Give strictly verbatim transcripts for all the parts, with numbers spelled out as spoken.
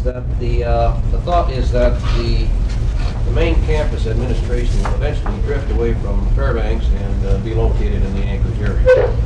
that the, uh, the thought is that the, the main campus administration will eventually drift away from Fairbanks and uh, be located in the Anchorage area.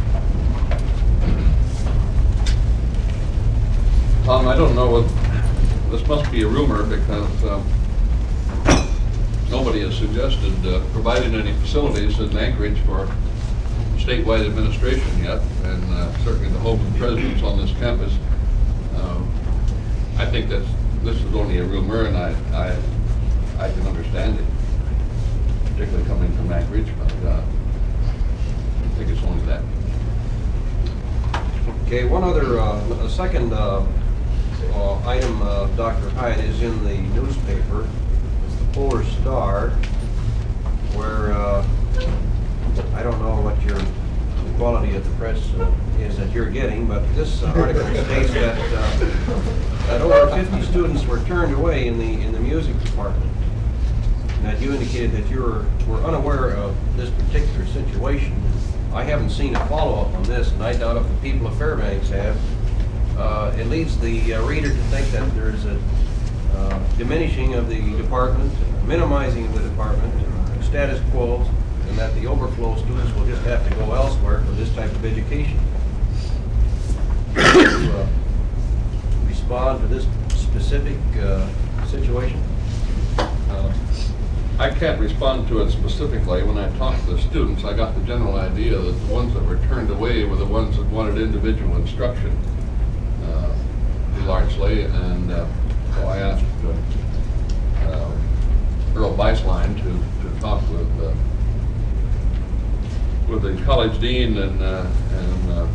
Tom, I don't know what, this must be a rumor because um, nobody has suggested uh, providing any facilities in Anchorage for statewide administration yet, and uh, certainly the hopes and presidents on this campus. Um, I think that this is only a rumor, and I, I, I can understand it, particularly coming from Anchorage, but uh, I think it's only that. Okay, one other, uh, a second uh, uh, item, uh, Doctor Hyde, is in the newspaper. It's the Polar Star, where uh, I don't know what your the quality of the press uh, is that you're getting, but this uh, article states that uh, that over fifty students were turned away in the in the music department. And that you indicated that you were, were unaware of this particular situation. I haven't seen a follow-up on this, and I doubt if the people of Fairbanks have. Uh, it leads the uh, reader to think that there's a uh, diminishing of the department, minimizing of the department, uh, status quo, and that the overflow students will just have to go elsewhere for this type of education. To uh, respond to this specific uh, situation? Uh, I can't respond to it specifically. When I talked to the students, I got the general idea that the ones that were turned away were the ones that wanted individual instruction, uh, largely, and uh, so I asked uh, uh, Earl Beislein to, to talk with uh, with the college dean and, uh, and uh,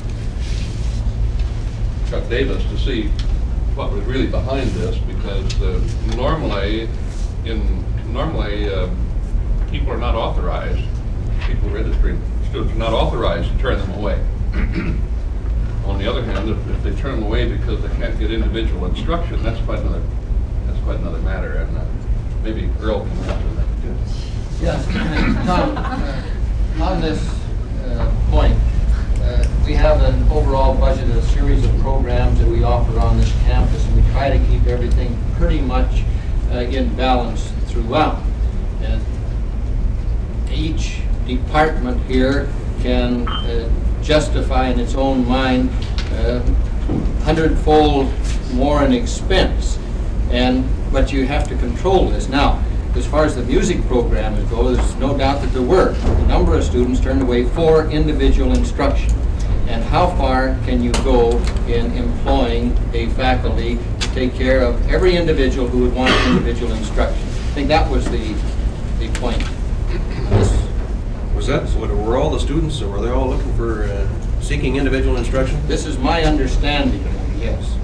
Chuck Davis to see what was really behind this, because uh, normally in normally uh, people are not authorized, people registering students are not authorized to turn them away. On the other hand, if, if they turn them away because they can't get individual instruction, that's quite another that's quite another matter, and uh, maybe Earl can answer that too. Yes, Tom, uh, on this uh, point, uh, we have an overall budget, a series of programs that we offer on this campus, and we try to keep everything pretty much uh, in balance throughout. And each department here can uh, justify in its own mind uh, hundredfold more in expense, and but you have to control this. Now, as far as the music program goes, there's no doubt that there were a number of students turned away for individual instruction. And how far can you go in employing a faculty to take care of every individual who would want individual instruction? I think that was the the point. This, Was that, were all the students, or were they all looking for, uh, seeking individual instruction? this is my understanding, yes.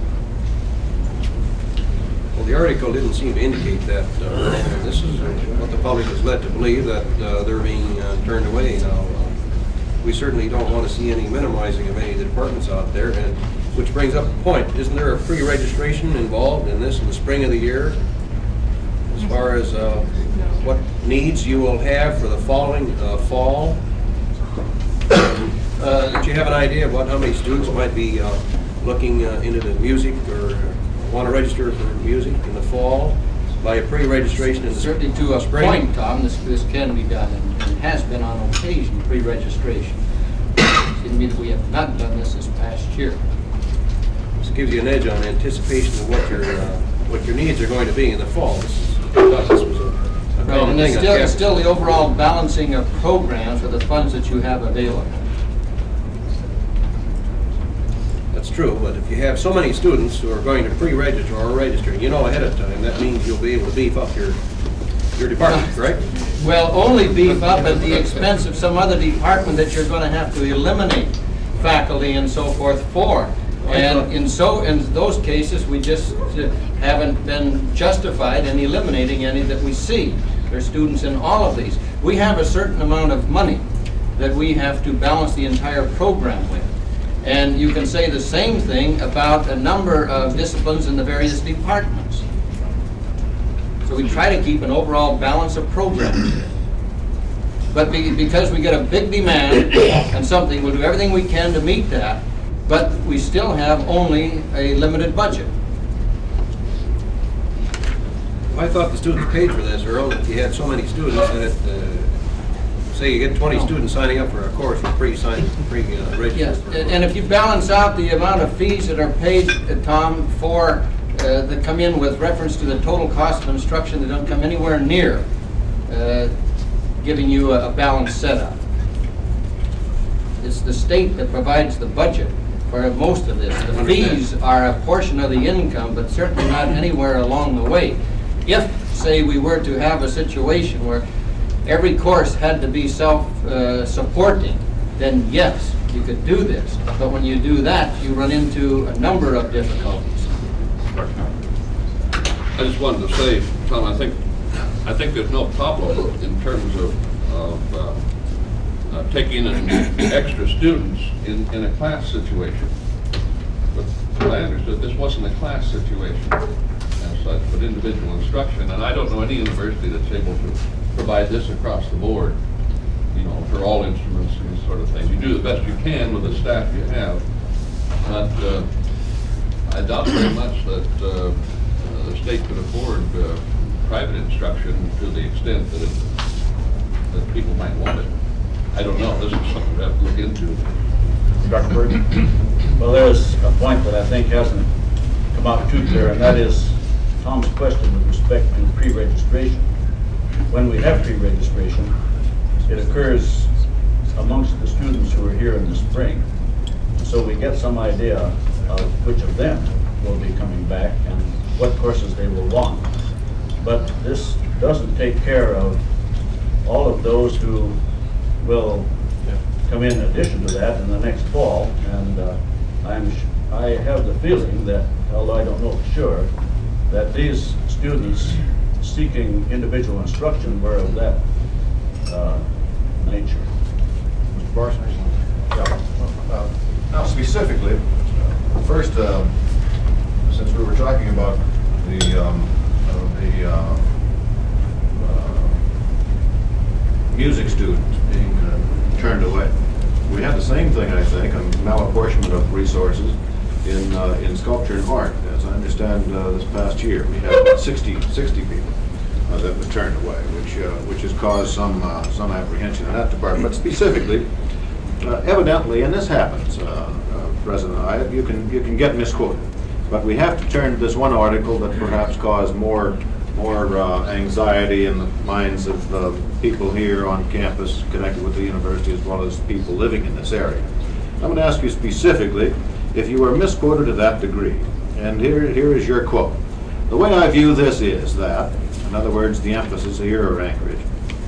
Well, the article didn't seem to indicate that. Uh, this is what the public is led to believe, that uh, they're being uh, turned away. Now, uh, we certainly don't want to see any minimizing of any of the departments out there, and which brings up a point. Isn't there a pre-registration involved in this in the spring of the year, as far as uh, what needs you will have for the following uh, fall? Uh, do you have an idea of what, how many students might be uh, looking uh, into the music, or uh, want to register for music in the fall by a pre-registration in the Certainly to a spring? point, Tom, this, this can be done, and, and has been on occasion, pre-registration. It seems to me that we have not done this this past year. This gives you an edge on anticipation of what your uh, what your needs are going to be in the fall. This, is, I thought this was a, a Right, common and it's thing on still, it's campus. still the overall balancing of programs with the funds that you have available. That's true, but if you have so many students who are going to pre-register or register, you know ahead of time, that means you'll be able to beef up your your department, correct? Well, only beef up at the expense of some other department that you're going to have to eliminate faculty and so forth for. And in so in those cases, we just uh, haven't been justified in eliminating any that we see. There's students in all of these. We have a certain amount of money that we have to balance the entire program with. And you can say the same thing about a number of disciplines in the various departments. So we try to keep an overall balance of programs. But be, because we get a big demand on something, we'll do everything we can to meet that, but we still have only a limited budget. I thought the students paid for this, or only if you had so many students that it, uh, say you get twenty No. students signing up for a course, you're pre-signed, pre-registered. Yes, and if you balance out the amount of fees that are paid, uh, Tom, for, uh, that come in with reference to the total cost of instruction, that don't come anywhere near uh, giving you a a balanced setup. It's the state that provides the budget for most of this. The fees are a portion of the income, but certainly not anywhere along the way. If, say, we were to have a situation where every course had to be self-supporting, then yes, you could do this. But when you do that, you run into a number of difficulties. I just wanted to say, Tom, I think, I think there's no problem in terms of, of uh, uh, taking in extra students in, in a class situation. But what I understood, this wasn't a class situation as such, but individual instruction. And I don't know any university that's able to provide this across the board, you know, for all instruments and this sort of thing. You do the best you can with the staff you have. But uh, I doubt very much that uh, the state could afford uh, private instruction to the extent that, it, that people might want it. I don't know. This is something we have to look into. Doctor Bird? Well, there's a point that I think hasn't come out too clear, and that is Tom's question with respect to pre-registration. When we have pre-registration, it occurs amongst the students who are here in the spring. So we get some idea of which of them will be coming back and what courses they will want. But this doesn't take care of all of those who will come in addition to that in the next fall. And uh, I'm, I have the feeling that, although I don't know for sure, that these students seeking individual instruction were of that uh, nature. Mister Parsons? Yeah. Uh, Now specifically, first, um, since we were talking about the, um, uh, the uh, uh, music students being uh, turned away, we had the same thing, I think, on malapportionment of resources in uh, in sculpture and art. As I understand, uh, this past year, we had sixty, sixty people uh, that were turned away, which uh, which has caused some uh, some apprehension in that department. But specifically, uh, evidently, and this happens, uh, uh, President Hyatt, you can you can get misquoted, but we have to turn to this one article that perhaps caused more more uh, anxiety in the minds of uh, people here on campus connected with the university, as well as people living in this area. I'm going to ask you specifically if you were misquoted to that degree. And here, here is your quote. The way I view this is that, in other words, the emphasis here or Anchorage,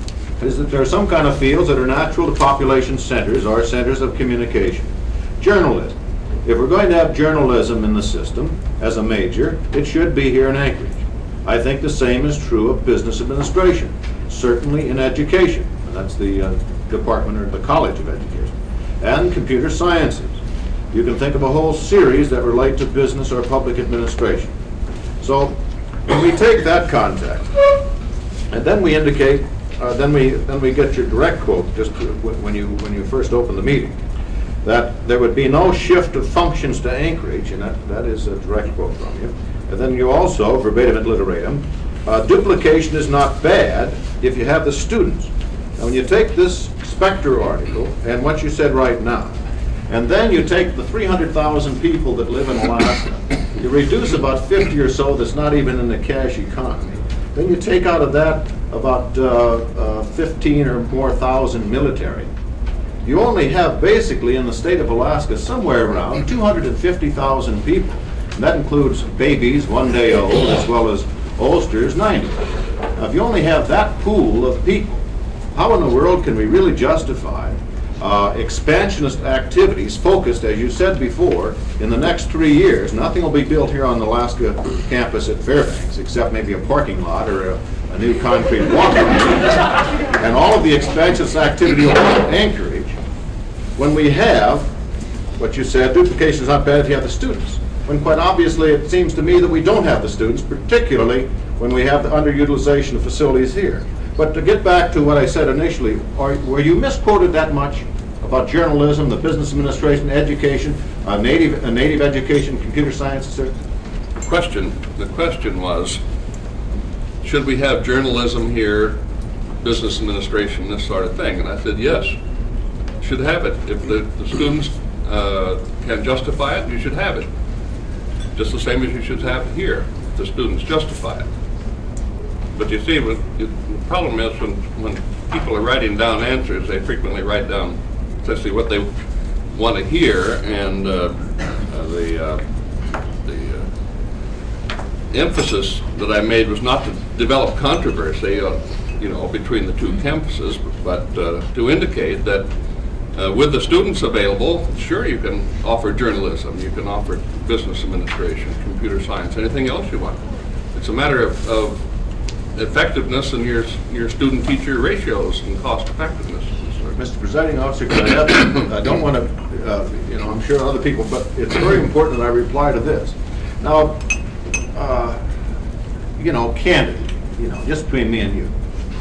is that there are some kind of fields that are natural to population centers or centers of communication. Journalism. If we're going to have journalism in the system as a major, it should be here in Anchorage. I think the same is true of business administration, certainly in education, and that's the uh, department or the College of Education, and computer sciences. You can think of a whole series that relate to business or public administration. So when we take that context, and then we indicate, uh, then we then we get your direct quote just to, when you when you first open the meeting, that there would be no shift of functions to Anchorage, and that, that is a direct quote from you. And then you also, verbatim et literatum, uh, duplication is not bad if you have the students. Now when you take this Spectre article and what you said right now, and then you take the three hundred thousand people that live in Alaska, you reduce about fifty or so that's not even in the cash economy. Then you take out of that about uh, uh, fifteen or more thousand military. You only have basically in the state of Alaska somewhere around two hundred fifty thousand people. And that includes babies, one day old, as well as oldsters, ninety. Now, if you only have that pool of people, how in the world can we really justify uh, expansionist activities focused, as you said before, in the next three years? Nothing will be built here on the Alaska campus at Fairbanks, except maybe a parking lot or a, a new concrete walkway. And all of the expansionist activity will be in Anchorage. When we have, what you said, duplication is not bad if you have the students. When quite obviously it seems to me that we don't have the students, particularly when we have the underutilization of facilities here. But to get back to what I said initially, are, were you misquoted that much about journalism, the business administration, education, uh, native, uh, native education, computer science, et cetera? The question, the question was, should we have journalism here, business administration, this sort of thing? And I said, yes, should have it. If the, the students uh, can justify it, you should have it. Just the same as you should have it here, if the students justify it. But you see, what, it, the problem is when, when people are writing down answers, they frequently write down essentially what they want to hear, and uh, uh, the, uh, the uh, emphasis that I made was not to develop controversy, uh, you know, between the two campuses, but uh, to indicate that uh, with the students available, sure, you can offer journalism, you can offer business administration, computer science, anything else you want. It's a matter of, of effectiveness in your your student-teacher ratios and cost effectiveness. Mister Presiding Officer, could I have, I don't want to, uh, you know, I'm sure other people, but it's very important that I reply to this. Now, uh, you know, candidly, you know, just between me and you.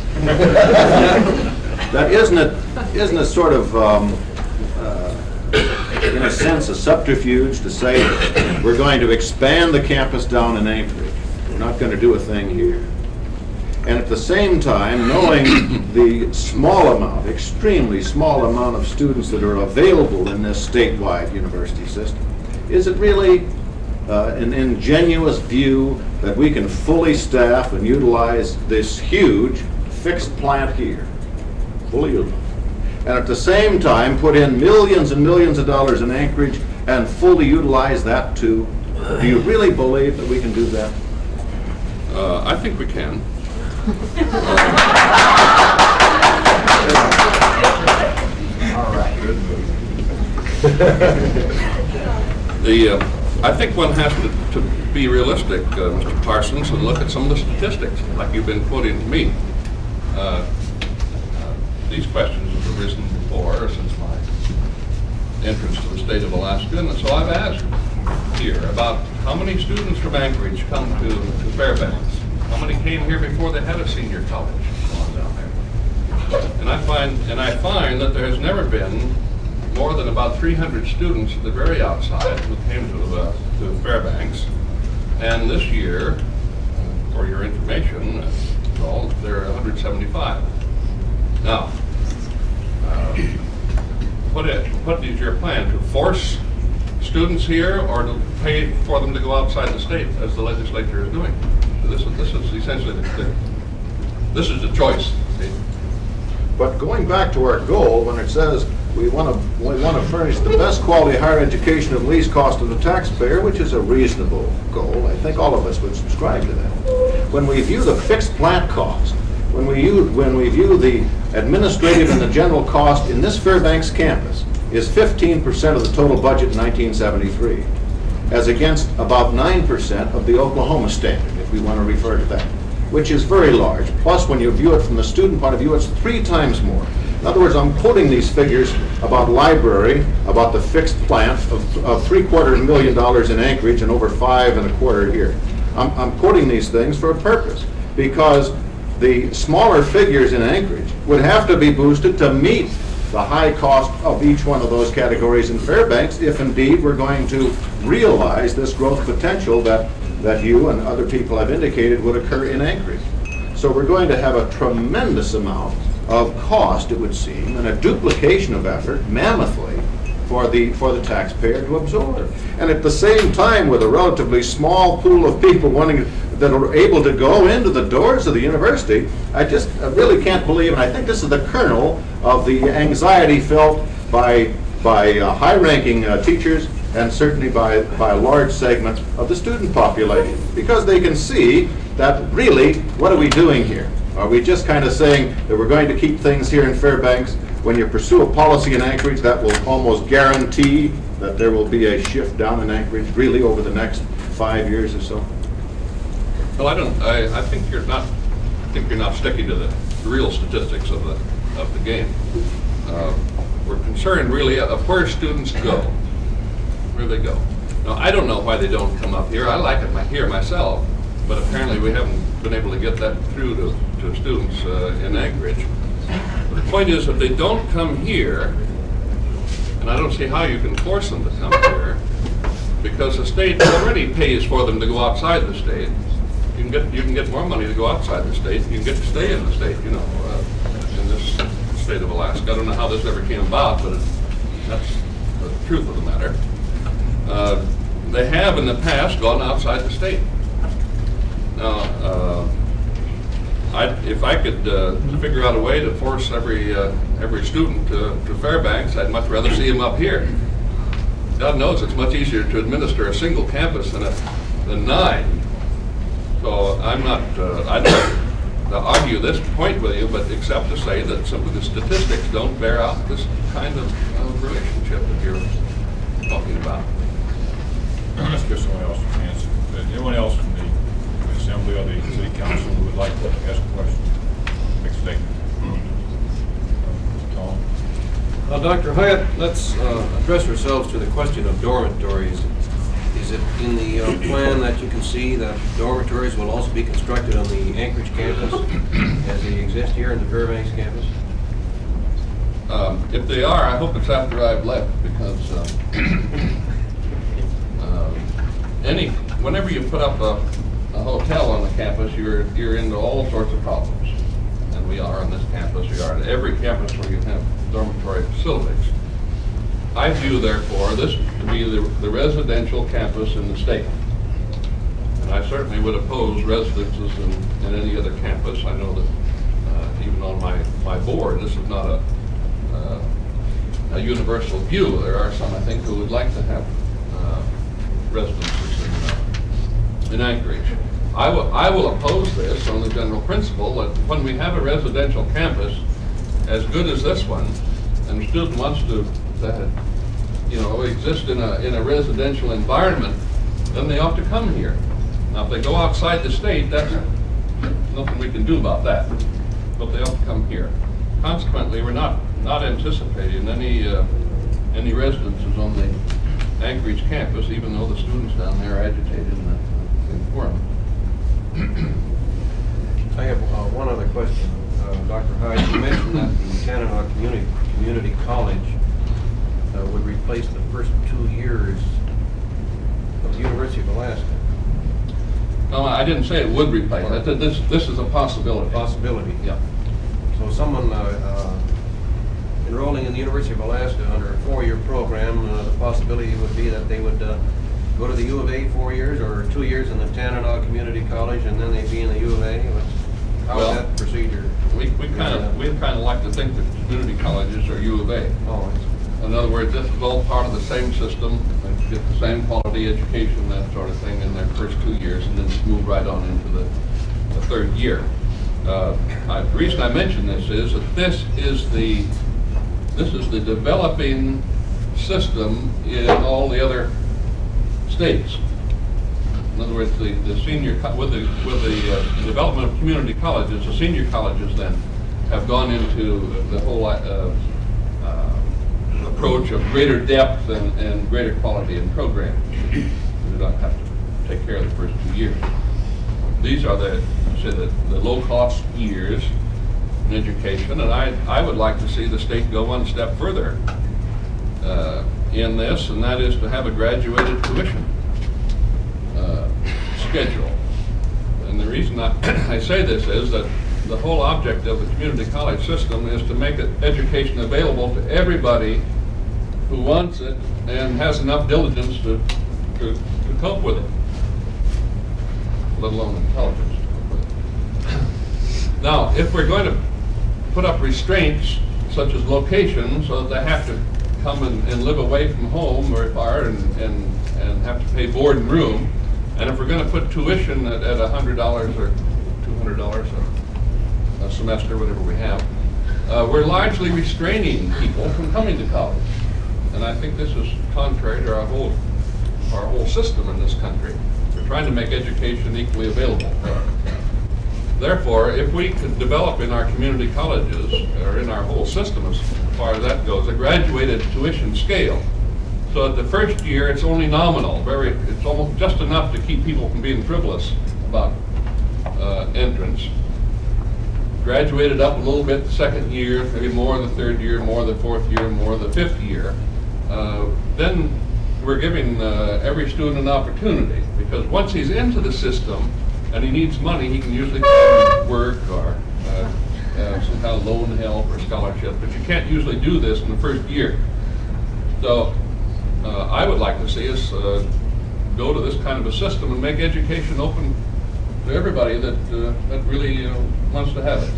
That isn't it, isn't it sort of, um, uh, in a sense, a subterfuge to say we're going to expand the campus down in Anchorage. We're not going to do a thing here. And at the same time, knowing the small amount, extremely small amount of students that are available in this statewide university system, is it really uh, an ingenuous view that we can fully staff and utilize this huge fixed plant here, fully utilized, and at the same time put in millions and millions of dollars in Anchorage and fully utilize that too? Do you really believe that we can do that? Uh, I think we can. All right. The, uh, I think one has to, to be realistic, uh, Mister Parsons, and look at some of the statistics, like you've been quoting to me. Uh, uh, these questions have arisen before since my entrance to the state of Alaska, and so I've asked here about how many students from Anchorage come to, to Fairbanks. How many came here before they had a senior college on down there? And I find, and I find that there has never been more than about three hundred students at the very outside who came to, uh, to Fairbanks. And this year, uh, for your information, uh, well, there are one hundred seventy-five. Now, uh, what is, what is your plan? To force students here, or to pay for them to go outside the state, as the legislature is doing? This is, this is essentially the, the, this is the choice. See? But going back to our goal, when it says we want to we want to furnish the best quality higher education at least cost of the taxpayer, which is a reasonable goal, I think all of us would subscribe to that. When we view the fixed plant cost, when we view, when we view the administrative and the general cost in this Fairbanks campus is fifteen percent of the total budget in nineteen seventy-three, as against about nine percent of the Oklahoma standard, if we want to refer to that, which is very large. Plus, when you view it from the student point of view, it's three times more. In other words, I'm quoting these figures about library, about the fixed plant of, of three quarter million dollars in Anchorage and over five and a quarter here. I'm, I'm quoting these things for a purpose, because the smaller figures in Anchorage would have to be boosted to meet the high cost of each one of those categories in Fairbanks, if indeed we're going to realize this growth potential that, that you and other people have indicated would occur in Anchorage. So we're going to have a tremendous amount of cost, it would seem, and a duplication of effort, mammothly, for the, for the taxpayer to absorb. And at the same time, with a relatively small pool of people wanting that are able to go into the doors of the university, I just I really can't believe, and I think this is the kernel of the anxiety felt by by uh, high-ranking uh, teachers, and certainly by by a large segment of the student population, because they can see that really, what are we doing here? Are we just kind of saying that we're going to keep things here in Fairbanks? When you pursue a policy in Anchorage, that will almost guarantee that there will be a shift down in Anchorage, really, over the next five years or so. Well, I don't. I, I think you're not. I think you're not sticking to the real statistics of the of the game. Uh, we're concerned really of where students go, where they go. Now, I don't know why they don't come up here. I like it my, here myself, but apparently we haven't been able to get that through to, to students uh, in Anchorage. But the point is, if they don't come here, and I don't see how you can force them to come here, because the state already pays for them to go outside the state. you can get, you can get more money to go outside the state, you can get to stay in the state, you know, uh, in this state of Alaska. I don't know how this ever came about, but it, that's the truth of the matter. Uh, they have in the past gone outside the state. Now, uh, I, if I could uh, figure out a way to force every uh, every student to, to Fairbanks, I'd much rather see them up here. God knows it's much easier to administer a single campus than, a, than nine. So I'm not, uh, I'd like to argue this point with you, but except to say that simply the statistics don't bear out this kind of uh, relationship that you're talking about. Let's give someone else a chance. Anyone else from the Assembly or the City Council who would like to ask a question, make a statement? Tom? Uh, Doctor Hyatt, let's uh, address ourselves to the question of dormitories. Is it in the uh, plan that you can see that dormitories will also be constructed on the Anchorage campus as they exist here in the Fairbanks campus? Um, if they are, I hope it's after I've left, because uh, uh, any, whenever you put up a, a hotel on the campus, you're you're into all sorts of problems, and we are on this campus. We are at every campus where you have dormitory facilities. I view, therefore, this to be the, the residential campus in the state, and I certainly would oppose residences in, in any other campus. I know that uh, even on my my board, this is not a Uh, a universal view. There are some, I think, who would like to have uh, residences in, uh, in Anchorage. I will, I will oppose this on the general principle that when we have a residential campus as good as this one, and a student wants to, to you know, exist in a, in a residential environment, then they ought to come here. Now, if they go outside the state, that's nothing we can do about that, but they ought to come here. Consequently, we're not not anticipating any uh, any residences on the Anchorage campus, even though the students down there are agitated in the in forum. I have uh, one other question, uh, Doctor Hyde. You mentioned that the Tanana Community Community College uh, would replace the first two years of the University of Alaska. No, I didn't say it would replace it. I said this this is a possibility. Possibility. Yeah. So someone uh, uh, enrolling in the University of Alaska under a four-year program, uh, the possibility would be that they would uh, go to the U of A four years or two years in the Tanana Community College, and then they'd be in the U of A. How Well, is that procedure? We we kind of we kind of like to think that community colleges are U of A. Oh, it's- In other words, this is all part of the same system. They get the same quality education, that sort of thing, in their first two years, and then move right on into the, the third year. Uh, I, the reason I mention this is that this is the this is the developing system in all the other states. In other words, the, the senior co- with the with the uh, development of community colleges, the senior colleges then have gone into the whole uh, uh, approach of greater depth and, and greater quality in programs. You do not have to take care of the first two years. These are the say the, the low-cost years in education, and I I would like to see the state go one step further uh, in this, and that is to have a graduated tuition uh, schedule. And the reason I, I say this is that the whole object of the community college system is to make it education available to everybody who wants it and has enough diligence to, to, to cope with it, let alone intelligence. Now, if we're going to put up restraints such as location, so that they have to come and, and live away from home or far and, and, and have to pay board and room, and if we're going to put tuition at, at one hundred dollars or two hundred dollars a, a semester, whatever we have, uh, we're largely restraining people from coming to college. And I think this is contrary to our whole, our whole system in this country. We're trying to make education equally available. Therefore, if we could develop in our community colleges, or in our whole system as far as that goes, a graduated tuition scale, so that the first year it's only nominal, very, it's almost just enough to keep people from being frivolous about uh, entrance. Graduated up a little bit the second year, maybe more the third year, more the fourth year, more the fifth year. Uh, then we're giving uh, every student an opportunity, because once he's into the system, and he needs money, he can usually come and work or uh, uh, some kind of loan help or scholarship, but you can't usually do this in the first year. So uh, I would like to see us uh, go to this kind of a system and make education open to everybody that uh, that really uh, wants to have it.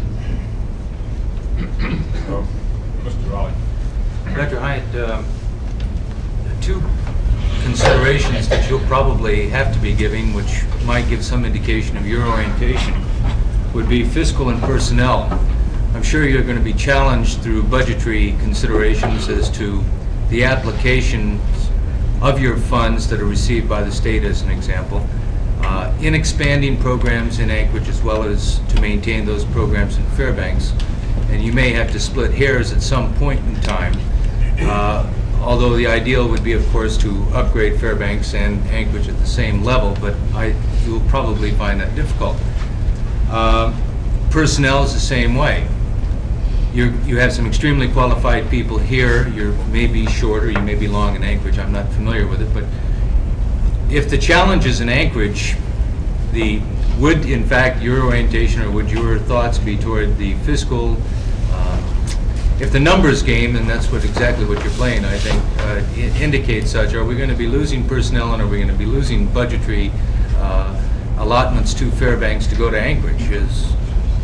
So, Mister Raleigh. Doctor Hyatt, um, two considerations that you'll probably have to be giving, which might give some indication of your orientation, would be fiscal and personnel. I'm sure you're going to be challenged through budgetary considerations as to the applications of your funds that are received by the state, as an example, uh, in expanding programs in Anchorage as well as to maintain those programs in Fairbanks. And you may have to split hairs at some point in time, uh, although the ideal would be, of course, to upgrade Fairbanks and Anchorage at the same level, but I, you'll probably find that difficult. Uh, personnel is the same way. You're, you have some extremely qualified people here. You may be short or you may be long in Anchorage. I'm not familiar with it, but if the challenge is in Anchorage, the would in fact your orientation or would your thoughts be toward the fiscal? Uh, if the numbers game, and that's what exactly what you're playing, I think, uh, I- indicates such. Are we going to be losing personnel and are we going to be losing budgetary uh, allotments to Fairbanks to go to Anchorage? Is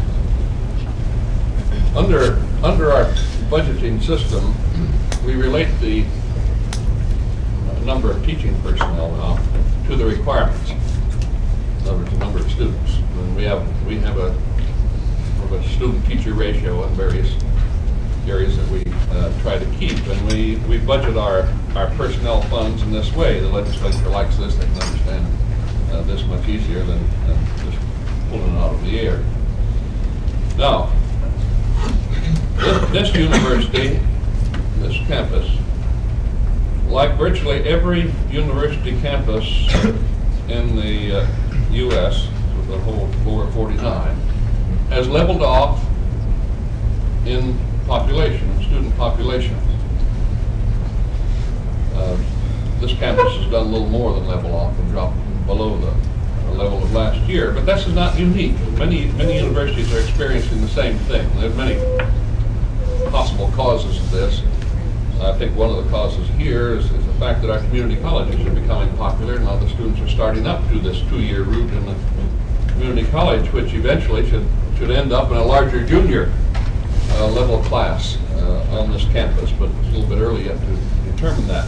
Under, under our budgeting system, we relate the uh, number of teaching personnel now to the requirements. In other words, the number of students. And we have, we have a, sort of a student-teacher ratio in various areas that we uh, try to keep. And we, we budget our, our personnel funds in this way. The legislature likes this, they can understand uh, this much easier than, than just pulling it out of the air. Now, This, this university, this campus, like virtually every university campus in the uh, U S, with the whole lower forty-nine, has leveled off in population, student population. Uh, this campus has done a little more than level off and dropped below the, the level of last year, but this is not unique. Many, many universities are experiencing the same thing. There are many possible causes of this. I think one of the causes here is, is the fact that our community colleges are becoming popular, and now the students are starting up through this two-year route in the community college, which eventually should should end up in a larger junior uh, level class uh, on this campus, but it's a little bit early yet to determine that.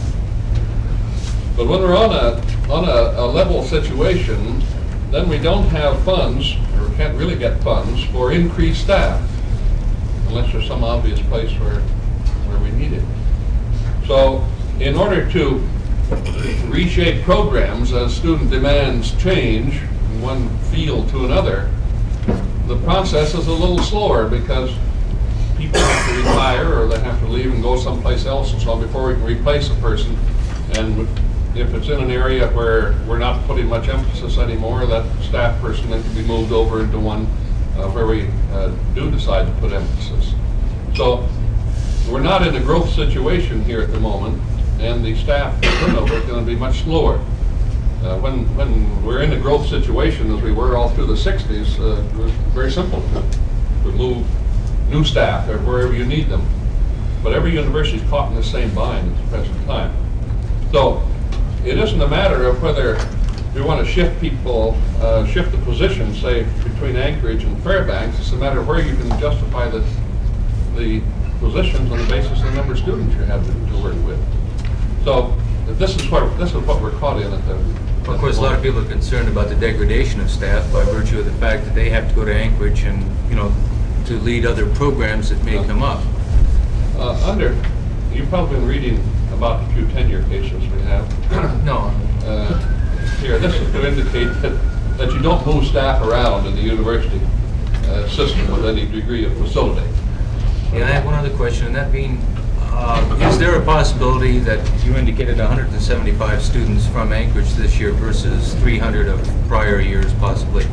But when we're on a on a, a level situation, then we don't have funds, or can't really get funds for increased staff, unless there's some obvious place where, where we need it. So in order to reshape programs as student demands change from one field to another, the process is a little slower because people have to retire or they have to leave and go someplace else and so on before we can replace a person. And if it's in an area where we're not putting much emphasis anymore, that staff person then can be moved over into one Uh, where we uh, do decide to put emphasis. So we're not in a growth situation here at the moment, and the staff turnover is going to be much slower. Uh, when, when we're in a growth situation, as we were all through the sixties, uh, it was very simple to, to move new staff or wherever you need them. But every university is caught in the same bind at the present time. So it isn't a matter of whether we want to shift people, uh, shift the position, say, between Anchorage and Fairbanks. It's a matter of where you can justify the, the positions on the basis of the number of students you have to, to work with. So this is what this is what we're caught in at the. of course, a lot of people are concerned about the degradation of staff by virtue of the fact that they have to go to Anchorage and, you know, to lead other programs that may come up. Uh, under, you've probably been reading about the few tenure cases we have. No. Uh, Here, this is to indicate that, that you don't move staff around in the university uh, system with any degree of facility. And I have one other question, and that being, uh, is there a possibility that you indicated one hundred seventy-five students from Anchorage this year versus three hundred of prior years possibly?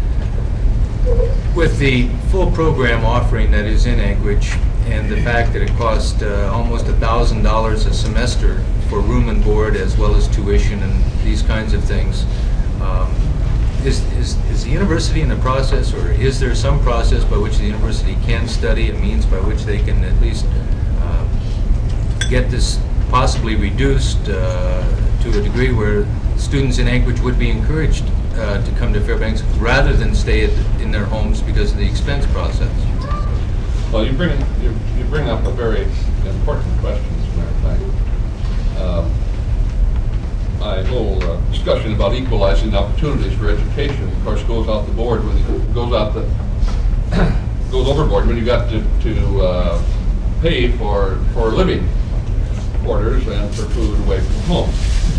With the full program offering that is in Anchorage and the fact that it costs uh, almost one thousand dollars a semester for room and board as well as tuition and these kinds of things, um, is, is, is the university in the process, or is there some process by which the university can study, a means by which they can at least uh, get this possibly reduced uh, to a degree where students in Anchorage would be encouraged uh, to come to Fairbanks rather than stay at, in their homes because of the expense process? Well, you bring, you, you bring up a very important question, as a matter of fact. Um, My whole uh, discussion about equalizing opportunities for education, of course, goes out the board when it goes out the goes overboard when you got to, to uh, pay for for living quarters and for food away from home.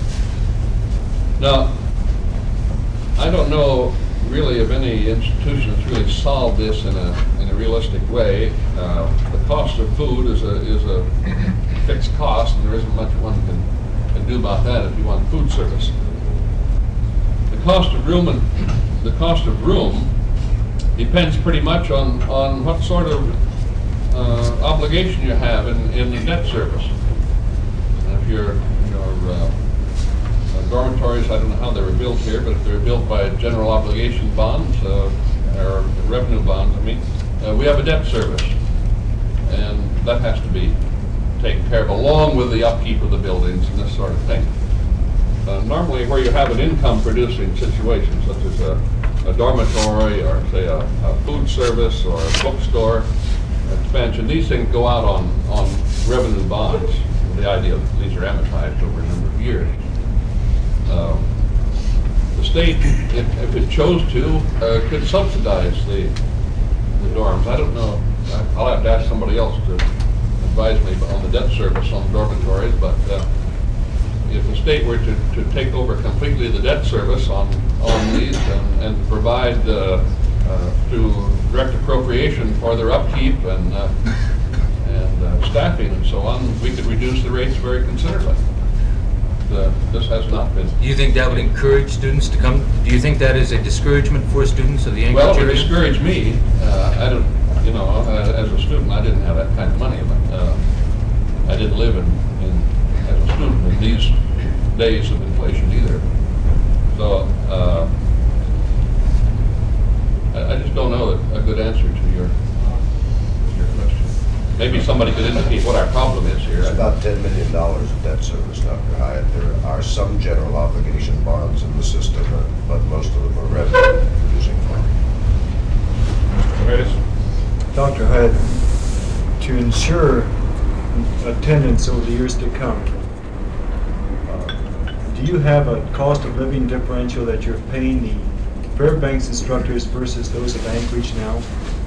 Now, I don't know really of any institution that's really solved this in a in a realistic way. Uh, the cost of food is a is a fixed cost, and there isn't much one can. can do about that if you want food service. The cost of room and the cost of room depends pretty much on, on what sort of uh, obligation you have in, in the debt service. And if your your uh, uh, dormitories, I don't know how they were built here, but if they were built by general obligation bonds uh, or revenue bonds, I mean, uh, we have a debt service, and that has to be taken care of, along with the upkeep of the buildings and this sort of thing. Uh, normally, where you have an income-producing situation, such as a, a dormitory or, say, a, a food service or a bookstore expansion, these things go out on, on revenue bonds, with the idea that these are amortized over a number of years. Uh, the state, if, if it chose to, uh, could subsidize the, the dorms. I don't know. I'll have to ask somebody else to advise me on the debt service on dormitories, but uh, if the state were to, to take over completely the debt service on, on these and, and provide uh, uh, through direct appropriation for their upkeep and, uh, and uh, staffing and so on, we could reduce the rates very considerably. The, this has not been. Do you think that would encourage students to come? Do you think that is a discouragement for students of the Anchorage Well, it area? discouraged me. Uh, I don't, you know, uh, as a student, I didn't have that kind of money, but uh, I didn't live in, in, as a student in these days of inflation either. So uh, I, I just don't know a good answer to your, your question. Maybe somebody could indicate what our problem is here. It's about ten million dollars of debt service, Doctor Hyatt. There are some general obligation bonds in the system, uh, but most of them are revenue producing funds. Mister Correas? Doctor Hyatt, to ensure attendance over the years to come, uh, do you have a cost of living differential that you're paying the Fairbanks instructors versus those of Anchorage now?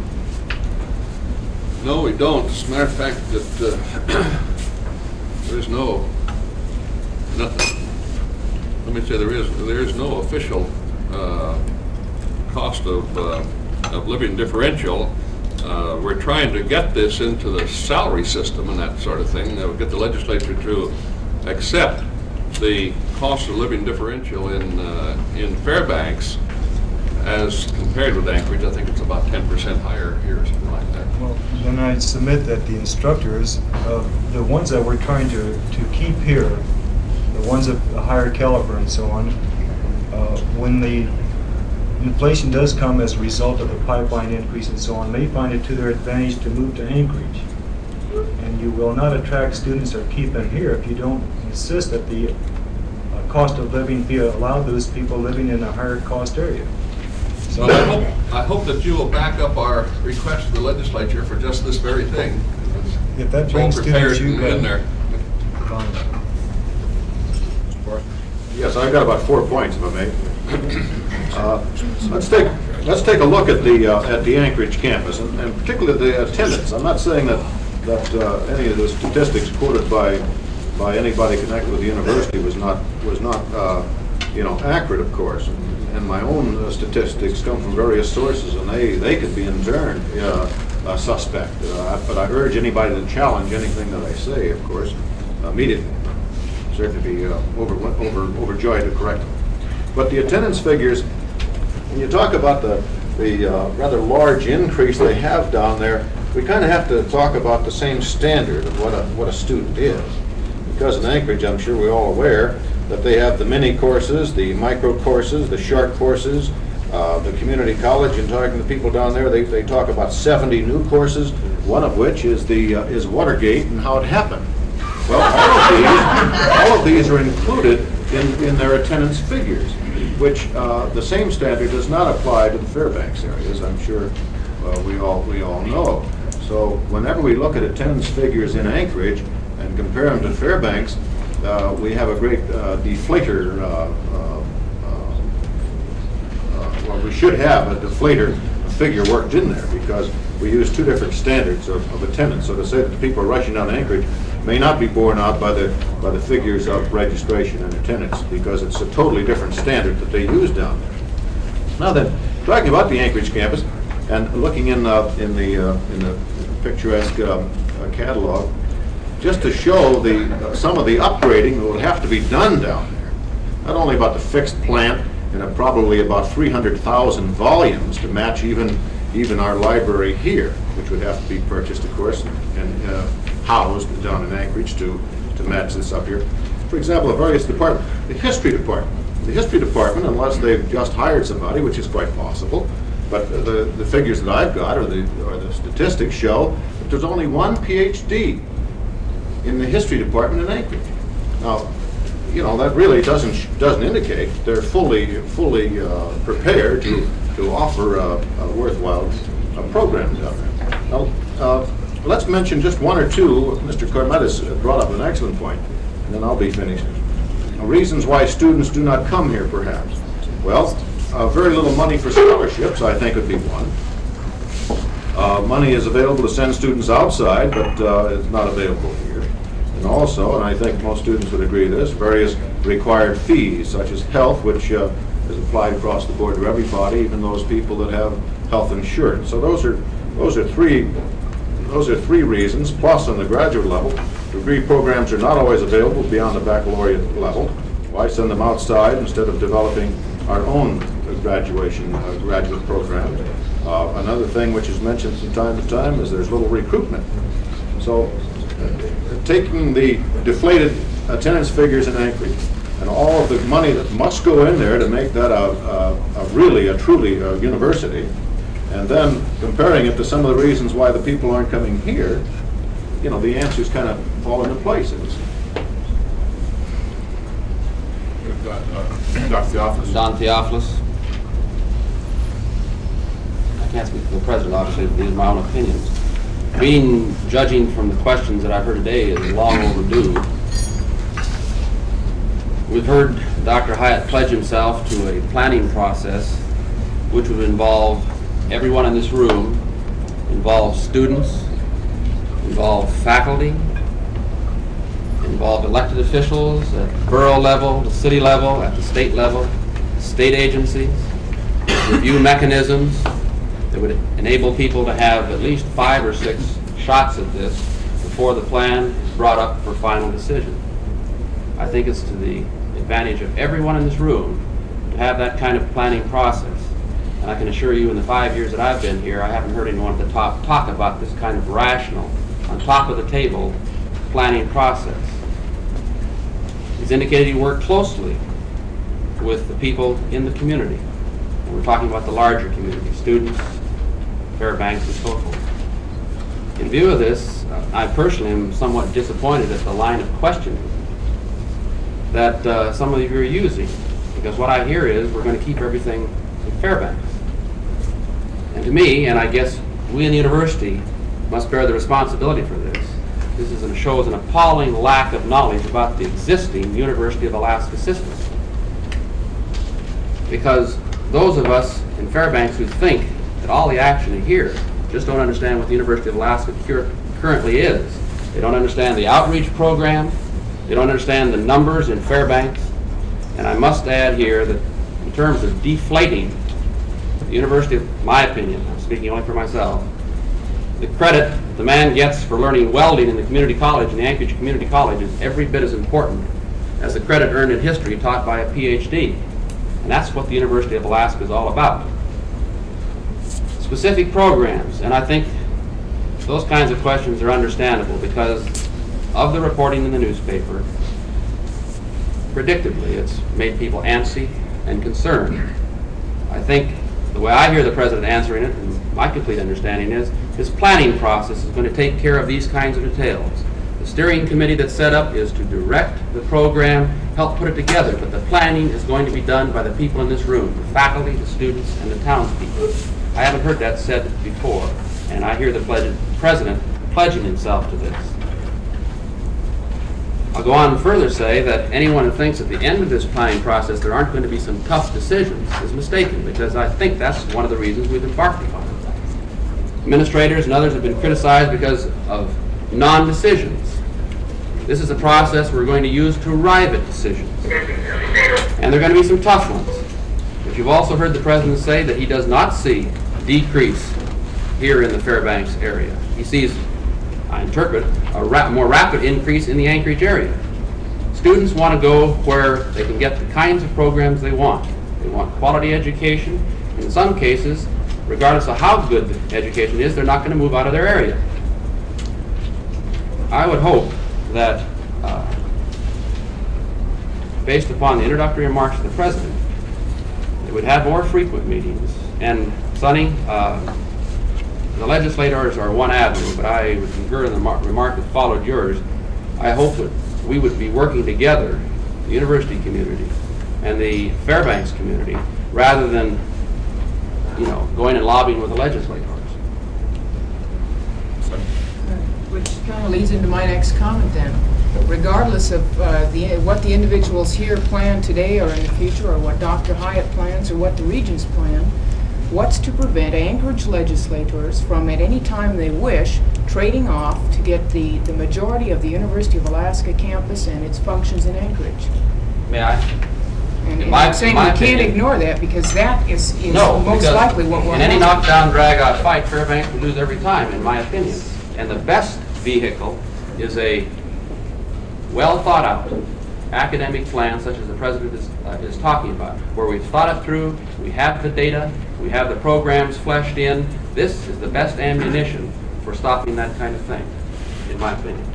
No, we don't. As a matter of fact, that uh, there is no, nothing. Let me say there is there is no official uh, cost of uh, of living differential. Uh, we're trying to get this into the salary system and that sort of thing. That would get the legislature to accept the cost of living differential in uh, in Fairbanks as compared with Anchorage. I think it's about ten percent higher here or something like that. Well, then I submit that the instructors, uh, the ones that we're trying to, to keep here, the ones of a higher caliber and so on, uh, when the inflation does come as a result of the pipeline increase and so on, may find it to their advantage to move to Anchorage. And you will not attract students or keep them here if you don't insist that the uh, cost of living be allowed those people living in a higher cost area. So I hope, I hope that you will back up our request to the legislature for just this very thing. If that It's all brings prepared students, you and in can. there. Yes, I've got about four points, if I may. Uh, Let's take, let's take a look at the, uh, at the Anchorage campus, and and particularly the attendance. I'm not saying that, that uh, any of the statistics quoted by, by anybody connected with the university was not, was not, uh, you know, accurate, of course. And my own uh, statistics come from various sources, and they, they could be in turn uh, uh, suspect. Uh, but I urge anybody to challenge anything that I say, of course, immediately. Certainly be uh, over, over, overjoyed to correct them. But the attendance figures, when you talk about the, the uh, rather large increase they have down there, we kind of have to talk about the same standard of what a, what a student is. Because in Anchorage, I'm sure we're all aware that they have the mini courses, the micro courses, the short courses, Uh, the community college, and talking to people down there, they, they talk about seventy new courses, one of which is the uh, is Watergate and how it happened. Well, all of these, all of these are included in, in their attendance figures, which uh, the same standard does not apply to the Fairbanks areas, I'm sure uh, we all we all know. So whenever we look at attendance figures in Anchorage and compare them to Fairbanks, uh, we have a great uh, deflator. Uh, uh, uh, uh, well, we should have a deflator figure worked in there because we use two different standards of, of attendance. So to say that the people are rushing down to Anchorage may not be borne out by the by the figures of registration and attendance, because it's a totally different standard that they use down there. Now then, talking about the Anchorage campus and looking in uh, in the uh, in the picturesque uh, uh, catalog, just to show the uh, some of the upgrading that will have to be done down there. Not only about the fixed plant and uh, probably about three hundred thousand volumes to match even even our library here, which would have to be purchased, of course, and uh, housed down in Anchorage to, to match this up here. For example, the various departments, the history department. The history department, unless they've just hired somebody, which is quite possible, but the, the figures that I've got, or the, or the statistics show that there's only one P H D in the history department in Anchorage. Now, you know, that really doesn't doesn't indicate they're fully fully uh, prepared to, to offer a, a worthwhile a program down there. Now, uh, let's mention just one or two. Mister Cormettis brought up an excellent point, and then I'll be finished. Now, reasons why students do not come here, perhaps. Well, uh, very little money for scholarships, I think, would be one. Uh, money is available to send students outside, but uh, it's not available here. And also, and I think most students would agree to this, various required fees, such as health, which uh, is applied across the board to everybody, even those people that have health insurance. So those are those are three those are three reasons. Plus, on the graduate level, degree programs are not always available beyond the baccalaureate level. Why send them outside instead of developing our own graduation uh, graduate program? Uh, another thing which is mentioned from time to time is there's little recruitment. So, uh, taking the deflated attendance figures in Anchorage and all of the money that must go in there to make that a, a, a really, a truly a university, and then comparing it to some of the reasons why the people aren't coming here, you know, the answers kind of fall into place. We've got uh, Doctor Theophilus. Don Theophilus. I can't speak for the president, obviously, but these are my own opinions. Being, judging from the questions that I've heard today, is long overdue. We've heard Doctor Hyatt pledge himself to a planning process which would involve everyone in this room, involve students, involve faculty, involve elected officials at borough level, the city level, at the state level, state agencies, review mechanisms that would enable people to have at least five or six shots at this before the plan is brought up for final decision. I think it's to the advantage of everyone in this room to have that kind of planning process. And I can assure you, in the five years that I've been here, I haven't heard anyone at the top talk about this kind of rational, on top of the table planning process. He's indicated he worked closely with the people in the community. And we're talking about the larger community, students, Fairbanks, and so forth. In view of this, uh, I personally am somewhat disappointed at the line of questioning that uh, some of you are using, because what I hear is we're going to keep everything in Fairbanks. And to me, and I guess we in the university must bear the responsibility for this, this is an, shows an appalling lack of knowledge about the existing University of Alaska system. Because those of us in Fairbanks who think that all the action here just don't understand what the University of Alaska cur currently is. They don't understand the outreach program. They don't understand the numbers in Fairbanks. And I must add here that in terms of deflating the university, of my opinion, I'm speaking only for myself, the credit the man gets for learning welding in the community college, in the Anchorage Community College, is every bit as important as the credit earned in history taught by a P H D. And that's what the University of Alaska is all about. Specific programs, and I think those kinds of questions are understandable because of the reporting in the newspaper. Predictably, it's made people antsy and concerned. I think way I hear the president answering it, and my complete understanding is, his planning process is going to take care of these kinds of details. The steering committee that's set up is to direct the program, help put it together, but the planning is going to be done by the people in this room, the faculty, the students, and the townspeople. I haven't heard that said before, and I hear the pledge- president pledging himself to this. I'll go on and further say that anyone who thinks at the end of this planning process there aren't going to be some tough decisions is mistaken, because I think that's one of the reasons we've embarked upon it. Administrators and others have been criticized because of non-decisions. This is a process we're going to use to arrive at decisions. And there are going to be some tough ones. But you've also heard the president say that he does not see a decrease here in the Fairbanks area. He sees, I interpret, a ra- more rapid increase in the Anchorage area. Students want to go where they can get the kinds of programs they want. They want quality education. In some cases, regardless of how good the education is, they're not going to move out of their area. I would hope that, uh, based upon the introductory remarks of the president, they would have more frequent meetings. And Sonny, uh, the legislators are one avenue, but I would concur in the mar- remark that followed yours. I hope that we would be working together, the university community and the Fairbanks community, rather than, you know, going and lobbying with the legislators. Which kind of leads into my next comment then. Regardless of uh, the, what the individuals here plan today or in the future, or what Doctor Hyatt plans or what the Regents plan, what's to prevent Anchorage legislators from, at any time they wish, trading off to get the, the majority of the University of Alaska campus and its functions in Anchorage? May I? And, In and my- I'm saying in my we can't opinion- ignore that, because that is, is No, most because likely what we're in any having. knockdown, drag-out fight, Fairbanks would lose every time, in my opinion. And the best vehicle is a well-thought-out academic plan, such as the president is, uh, is talking about, where we've thought it through, we have the data, we have the programs fleshed in. This is the best ammunition for stopping that kind of thing, in my opinion.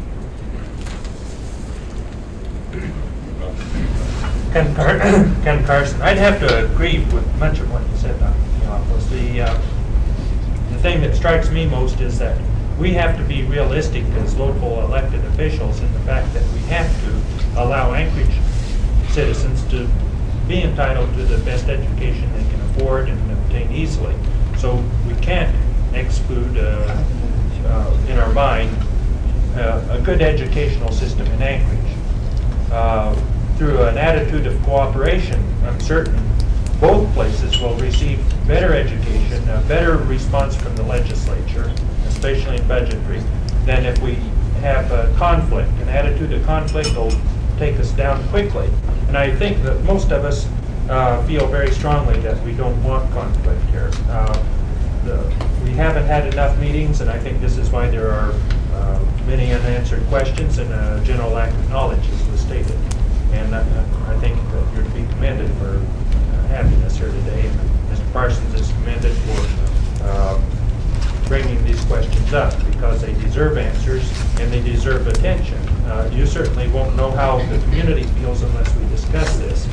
Ken, Car- Ken Carson, I'd have to agree with much of what you said, Doctor Theophilus. The, uh, the thing that strikes me most is that we have to be realistic as local elected officials in the fact that we have to allow Anchorage citizens to be entitled to the best education they can afford and obtain easily. So we can't exclude uh, uh, in our mind uh, a good educational system in Anchorage. Uh, through an attitude of cooperation, I'm certain both places will receive better education, a better response from the legislature, especially in budgetary, than if we have a conflict. An attitude of conflict will take us down quickly. And I think that most of us uh, feel very strongly that we don't want conflict here. Uh, the, we haven't had enough meetings, and I think this is why there are uh, many unanswered questions and a general lack of knowledge, as was stated. And uh, I think that you're to be commended for uh, having us here today. And Mister Parsons is commended for uh, bringing these questions up, because they deserve answers and they deserve attention. Uh, you certainly won't know how the community feels unless we discuss this.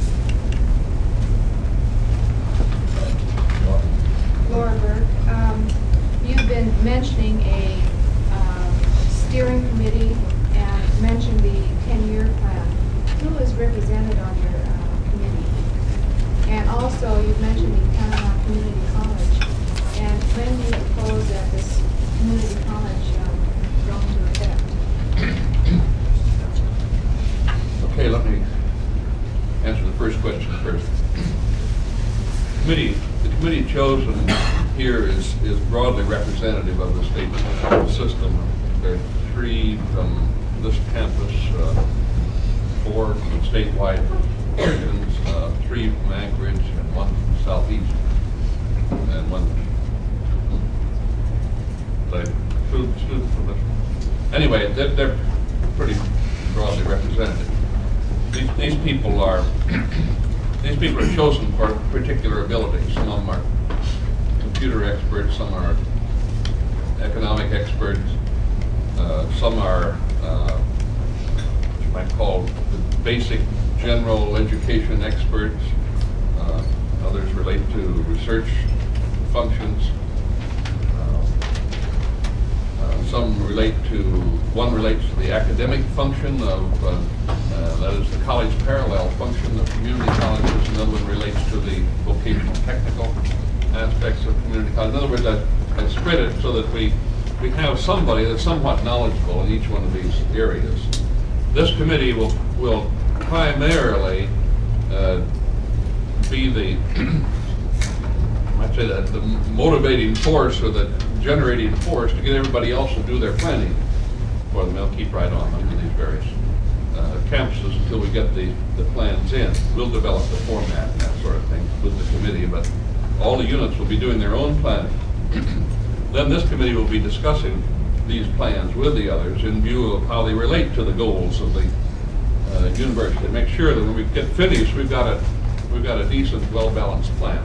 Laura Burke, um, you've been mentioning a um, steering committee and mentioned the ten-year plan. Who is represented on your uh, committee? And also, you've mentioned the Panama Community College. And when do you propose that this community college um, go into effect? Okay, let me answer the first question first. Committee, the committee chosen here is, is broadly representative of the state system. There are three from this campus, uh, four from statewide Oregons, uh, three from Anchorage, and one from Southeast, and one like student, student from the. Anyway, they're, they're pretty broadly representative. These, these people are these people are chosen for particular abilities. Some of them are computer experts, some are economic experts, uh, some are uh, what you might call the basic general education experts. Uh, others others relate to research functions. Uh, uh, Some relate to, one relates to the academic function of, uh, uh, that is the college parallel function of community colleges. Another one relates to the vocational technical aspects of community college. In other words, I, I spread it so that we, we have somebody that's somewhat knowledgeable in each one of these areas. This committee will, will primarily uh, be the, I'd say that the motivating force or the generating force to get everybody else to do their planning for them. They'll keep right on under these various uh, campuses until we get the, the plans in. We'll develop the format and that sort of thing with the committee, but all the units will be doing their own planning. Then this committee will be discussing these plans with the others in view of how they relate to the goals of the uh, university. Make sure that when we get finished, we've got a we've got a decent, well-balanced plan.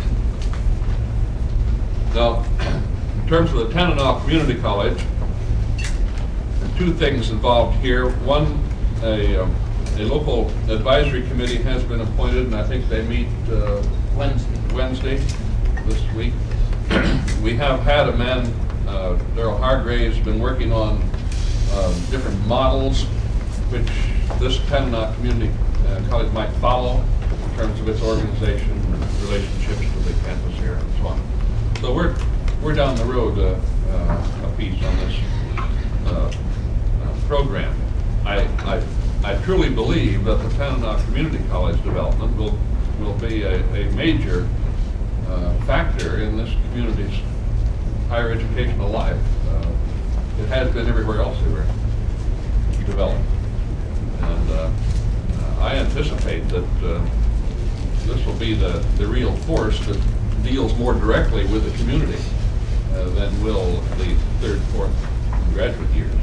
Now, in terms of the Tanana Community College, there are two things involved here. One, a, um, a local advisory committee has been appointed, and I think they meet uh, Wednesday. Wednesday this week. We have had a man, uh, Daryl Hargraves, been working on uh, different models which this Tanana Community uh, College might follow in terms of its organization and relationships with the campus here and so on. So we're we're down the road uh, uh, a piece on this uh, uh, program. I, I I truly believe that the Tanana Community College development will will be a, a major uh, factor in this community's higher educational life. Uh, it has been everywhere else they were developed, and uh, uh, I anticipate that uh, this will be the the real force that deals more directly with the community uh, than will the third, fourth graduate years.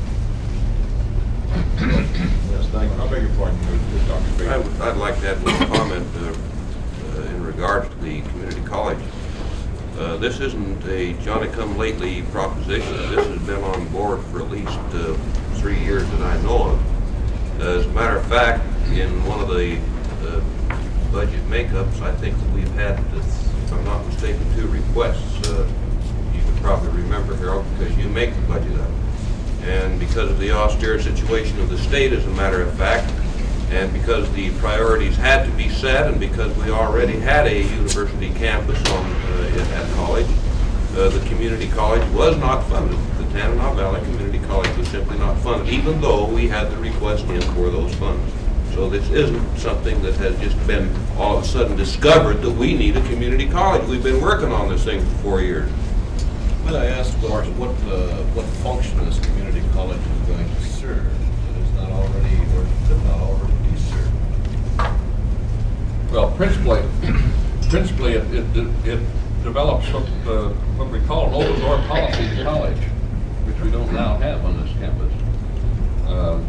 Yes, thank you. I beg your pardon, uh, Doctor I Baker. would- I'd like to add one comment uh, uh, in regards to the community college. Uh, This isn't a Johnny-come-lately proposition. This has been on board for at least uh, three years that I know of. As a matter of fact, in one of the uh, budget makeups, I think that we've had, if I'm not mistaken, two requests. Uh, You can probably remember, Harold, because you make the budget up. And because of the austere situation of the state, as a matter of fact, and because the priorities had to be set, and because we already had a university campus on uh, at that college, uh, the community college was not funded. The Tanana Valley Community College was simply not funded, even though we had the request in for those funds. So this isn't something that has just been all of a sudden discovered that we need a community college. We've been working on this thing for four years. May I ask what, what, uh, what function this community college is going to serve that is not already, or could not already be served? Well, principally, principally it, it, it develops what, uh, what we call an open door policy to college, which we don't now have on this campus. Um,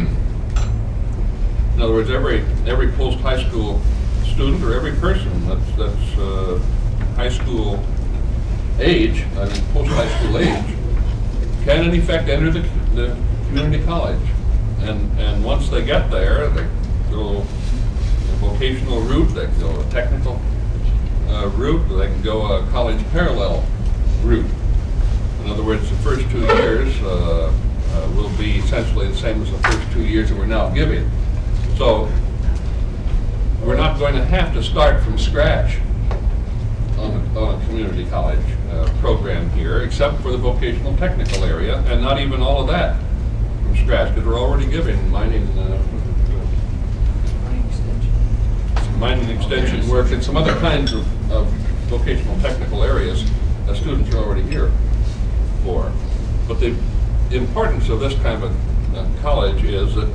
in other words, every every post-high school student or every person that's that's uh, high school age, I mean post-high school age, can in effect enter the, the community college, and and once they get there, they go a vocational route, they can go a technical uh, route, they can go a college parallel route. In other words, the first two years uh, uh, will be essentially the same as the first two years that we're now giving. So we're not going to have to start from scratch on a, on a community college uh, program here, except for the vocational technical area, and not even all of that from scratch, because we're already giving mining, uh, some mining extension work and some other kinds of, of vocational technical areas that students are already here for. But the importance of this kind of a, a college is that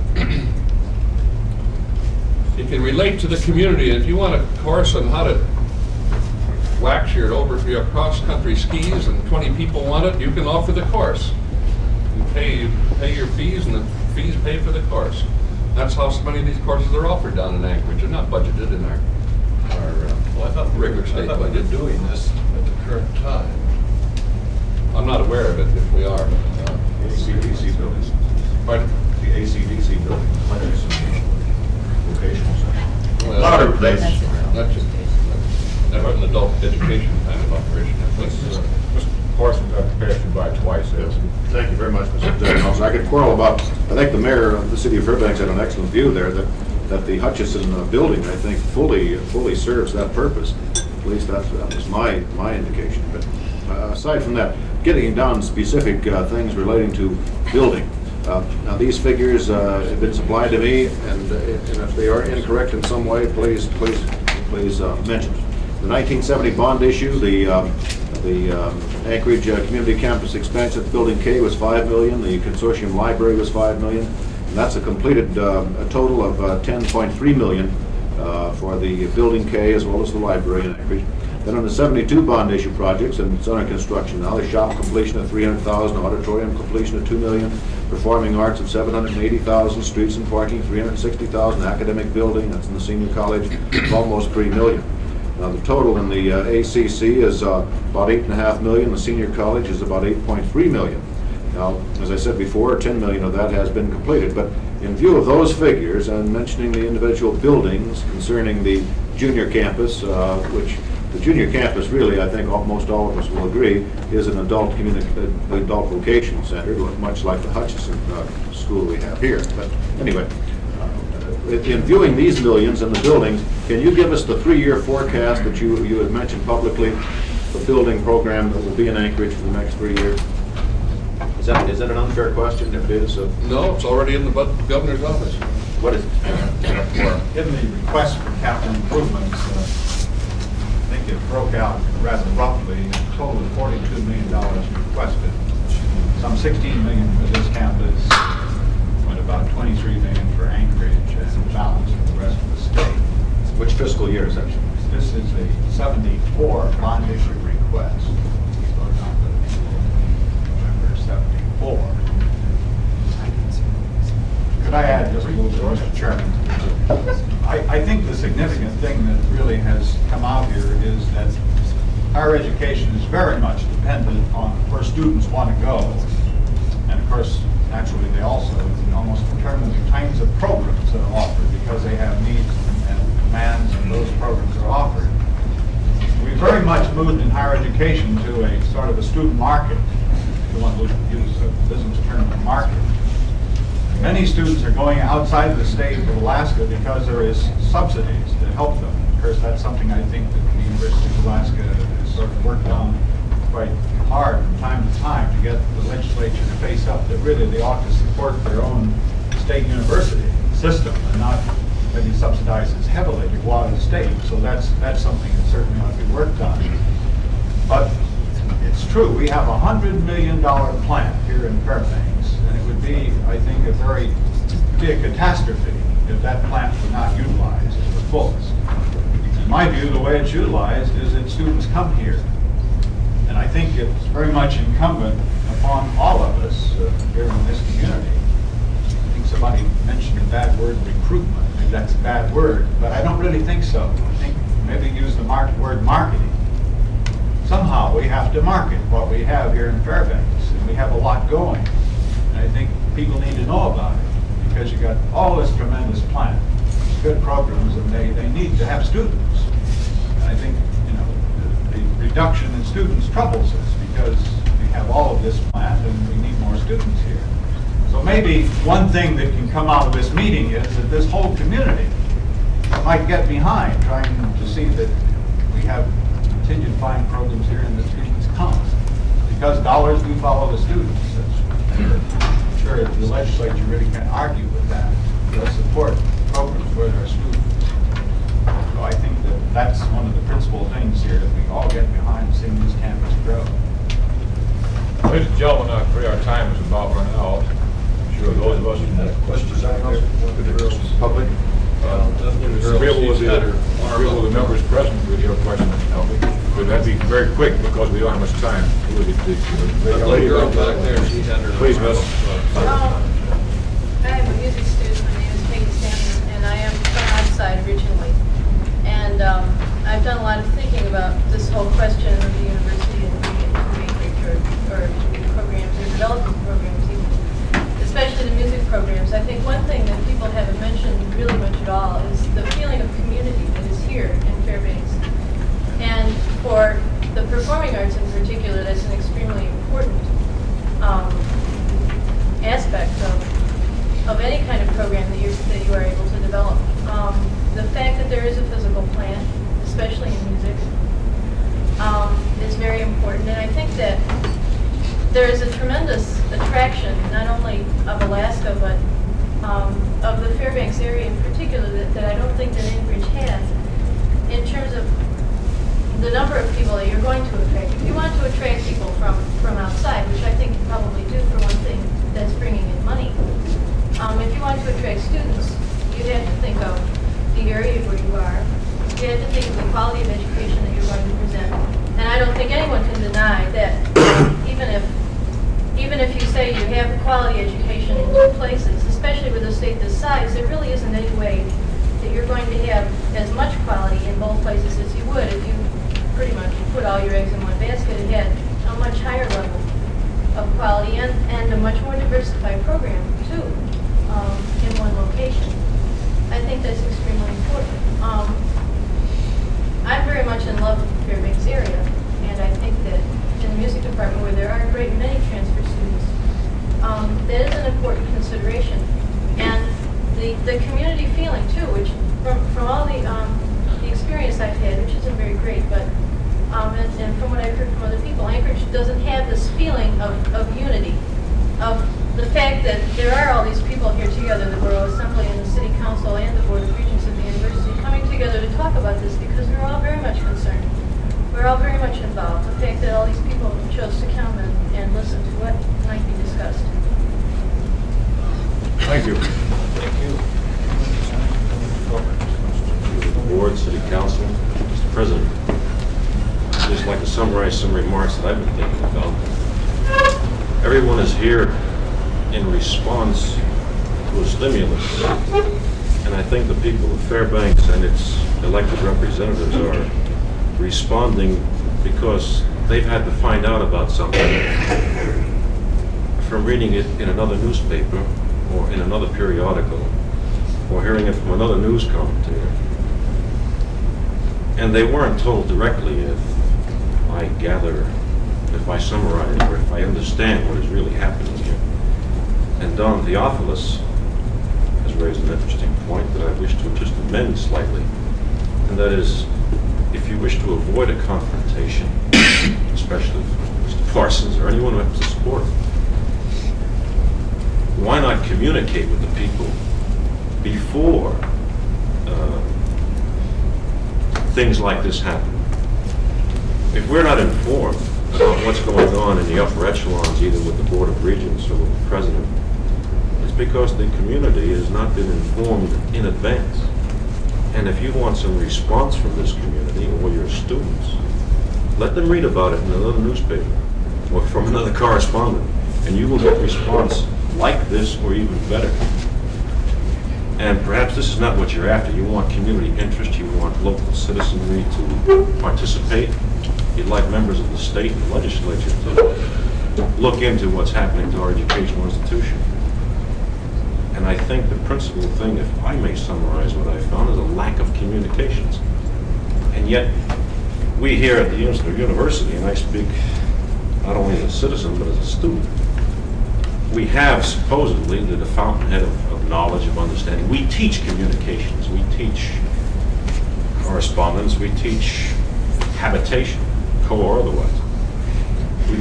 it can relate to the community. If you want a course on how to wax your over your cross-country skis and twenty people want it, you can offer the course. You pay pay your fees, and the fees pay for the course. That's how so many of these courses are offered down in Anchorage. They're not budgeted in our our uh, Well, I thought we were, regular I state thought we budget. were doing this at the current time. I'm not aware of it if we are. Uh, The A C D C buildings, pardon? the A C D C building, vocational center. Well, Louder, please. That's just, an adult education kind of operation. Let's, uh, Mister Parsons, I've passed you by twice. Yes. Thank you very much, Mister Johnson. I could quarrel about, I think the mayor of the city of Fairbanks had an excellent view there, that, that the Hutchison uh, building, I think, fully, fully serves that purpose. At least that's, that was my, my indication. But uh, aside from that, getting down specific uh, things relating to building. Uh, Now, these figures uh, have been supplied to me, and uh, and if they are incorrect in some way, please, please, please uh, mention it. The nineteen seventy bond issue, the, um, the um, Anchorage uh, Community Campus Expansion at Building K was five million dollars, the Consortium Library was five million dollars, and that's a completed, uh, a total of uh, ten point three million dollars uh, for the Building K as well as the library in Anchorage. Then on the seventy-two bond issue projects, and it's under construction now, the shop completion of three hundred thousand dollars, auditorium completion of two million dollars, performing arts of seven hundred eighty thousand dollars, streets and parking three hundred sixty thousand dollars, academic building, that's in the senior college, of almost three million dollars. Now the total in the uh, A C C is uh, about eight and a half million, the senior college is about eight point three million. Now, as I said before, ten million of that has been completed, but in view of those figures and mentioning the individual buildings concerning the junior campus, uh, which the junior campus really, I think almost all of us will agree, is an adult communi- uh, adult vocational center, much like the Hutchison uh, school we have here. But anyway, uh, in viewing these millions in the buildings, can you give us the three-year forecast that you you had mentioned publicly, the building program that will be in Anchorage for the next three years? Is that is that an unfair question? If it is, uh, No, it's already in the bud- governor's office. what is it? In the request for capital improvements, uh, I think it broke out rather roughly, a total of forty-two million dollars requested. Some sixteen million dollars for this campus, and about twenty-three million dollars for Anchorage, and balance for the rest of the state. Which fiscal year is that? This is a seventy-four bond issue request. So not the November seventy-four. Could I add just a little bit, Mister Chairman? I, I think the significant thing that really has come out here is that higher education is very much dependent on where students want to go. And of course, naturally, they also almost determine the kinds of programs that are offered because they have needs and demands, and those programs are offered. We very much moved in higher education to a sort of a student market, if you want to use a business term, a market. Many students are going outside of the state of Alaska because there is subsidies to help them. Of course, that's something I think that the University of Alaska has sort of worked on quite hard from time to time to get the legislature to face up that really they ought to support their own state university system and not maybe subsidize as heavily to go out of the state. So that's that's something that certainly ought to be worked on. But it's true, we have a hundred million dollar plant here in Fairbanks, and it would be, I think, a very be a catastrophe if that plant were not utilized to the fullest. In my view, the way it's utilized is that students come here. And I think it's very much incumbent upon all of us uh, here in this community. I think somebody mentioned the bad word recruitment. Maybe that's a bad word, but I don't really think so. I think maybe use the mark word marketing. Somehow we have to market what we have here in Fairbanks, and we have a lot going. And I think people need to know about it, because you got all this tremendous plant, good programs, and they, they need to have students. And I think, you know, the, the reduction in students troubles us, because we have all of this plant and we need more students here. So maybe one thing that can come out of this meeting is that this whole community might get behind trying to see that we have continued fine programs here and the students come. Because dollars do follow the students. I'm sure the legislature really can't argue with that. They'll support programs for their students. So I think that that's one of the principal things here, that we all get behind seeing this campus grow. Ladies and gentlemen, I agree our time is about run out. I'm sure those of us who have questions out there, public, uh, agreeable with the, agreeable with the members present, if you have questions, but that'd be very quick because we don't have much time. The lady girl back there, she had her. Please, miss. Um, I am a music student. My name is Peggy Stanton, and I am from outside originally. And um, I've done a lot of thinking about this whole question of the university and Anchorage, or, or programs, or development programs even, especially the music programs. I think one thing that people haven't mentioned really much at all is the feeling of community that is here in Fairbanks. And performing arts in particular, that's an extremely important um, aspect of, of any kind of program that you that you are able to develop. Um, the fact that there is a physical plan, especially in music, um, is very important, and I think that there is a tremendous attraction, not only of Alaska, but um, of the Fairbanks area in particular, that, that I don't think that Anchorage has, in terms of the number of people that you're going to attract. If you want to attract people from, from outside, which I think you probably do for one thing, that's bringing in money. Um, if you want to attract students, you have to think of the area where you are. You have to think of the quality of education that you're going to present. And I don't think anyone can deny that even if even if you say you have a quality education in two places, especially with a state this size, there really isn't any way that you're going to have as much quality in both places as you would if you pretty much put all your eggs in one basket and had a much higher level of quality and, and a much more diversified program, too, um, in one location. I think that's extremely important. Um, I'm very much in love with the Fairbanks area, and I think that in the music department, where there are a great many transfer students, um, that is an important consideration. And the, the community feeling, too, which from, from all the, um, the experience I've had, which isn't very great, but um, and, and from what I've heard from other people, Anchorage doesn't have this feeling of, of unity, of the fact that there are all these people here together, the Borough Assembly and the City Council and the Board of Regents of the University, coming together to talk about this because we're all very much concerned. We're all very much involved. The fact that all these people chose to come and, and listen to what might be discussed. Thank you. Board, City Council, Mister President. I'd just like to summarize some remarks that I've been thinking about. Everyone is here in response to a stimulus, and I think the people of Fairbanks and its elected representatives are responding because they've had to find out about something from reading it in another newspaper or in another periodical or hearing it from another news commentator. And they weren't told directly, if I gather, if I summarize, or if I understand what is really happening here. And Don Theophilus has raised an interesting point that I wish to just amend slightly, and that is, if you wish to avoid a confrontation, especially with Mister Parsons or anyone who has to support him, why not communicate with the people before uh, things like this happen? If we're not informed about what's going on in the upper echelons, either with the Board of Regents or with the President, it's because the community has not been informed in advance. And if you want some response from this community or your students, let them read about it in another newspaper or from another correspondent, and you will get response like this or even better. And perhaps this is not what you're after. You want community interest, you want local citizenry to participate. You'd like members of the state and the legislature to look into what's happening to our educational institution. And I think the principal thing, if I may summarize what I found, is a lack of communications. And yet, we here at the university, and I speak not only as a citizen, but as a student, we have supposedly the, the fountainhead of, of knowledge, of understanding. We teach communications, we teach correspondence, we teach habitation, co or otherwise. We,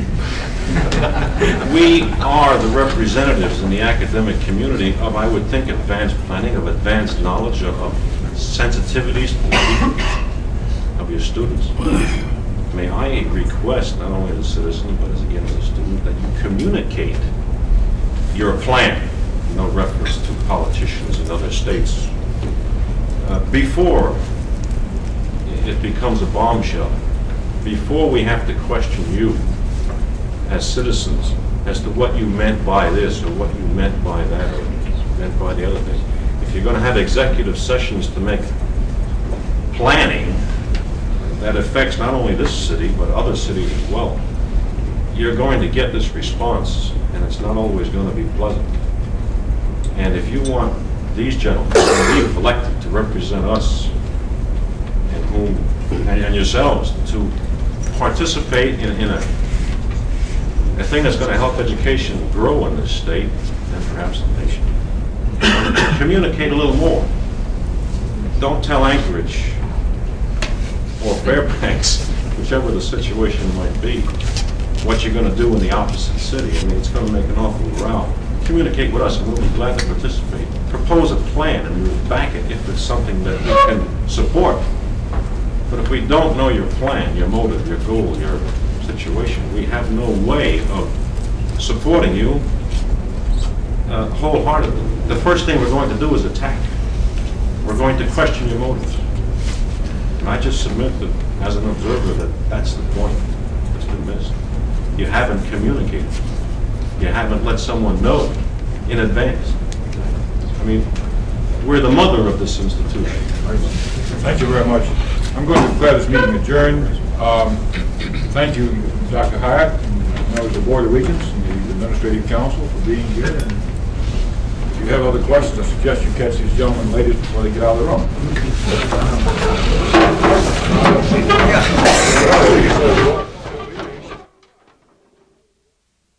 we are the representatives in the academic community of, I would think, advanced planning, of advanced knowledge, of, of sensitivities to the people of your students. May I request, not only as a citizen, but as again as a student, that you communicate your plan, no reference to politicians in other states, uh, before it becomes a bombshell, before we have to question you as citizens as to what you meant by this or what you meant by that or meant by the other thing. If you're going to have executive sessions to make planning that affects not only this city but other cities as well, you're going to get this response, and it's not always going to be pleasant. And if you want these gentlemen who you've elected to represent us and whom and, and yourselves to participate in, in a, a thing that's going to help education grow in this state and perhaps the nation. Communicate a little more. Don't tell Anchorage or Fairbanks, whichever the situation might be, what you're going to do in the opposite city. I mean, it's going to make an awful row. Communicate with us, and we'll be glad to participate. Propose a plan, and we'll back it if it's something that we can support. But if we don't know your plan, your motive, your goal, your situation, we have no way of supporting you uh, wholeheartedly. The first thing we're going to do is attack. We're going to question your motives. And I just submit that, as an observer, that that's the point that's been missed. You haven't communicated. You haven't let someone know in advance. I mean, we're the mother of this institution. Thank you very much. I'm going to declare this meeting adjourned. Um, Thank you, Doctor Hyatt, and members of the Board of Regents and the Administrative Council for being here. And if you have other questions, I suggest you catch these gentlemen ladies before they get out of the room.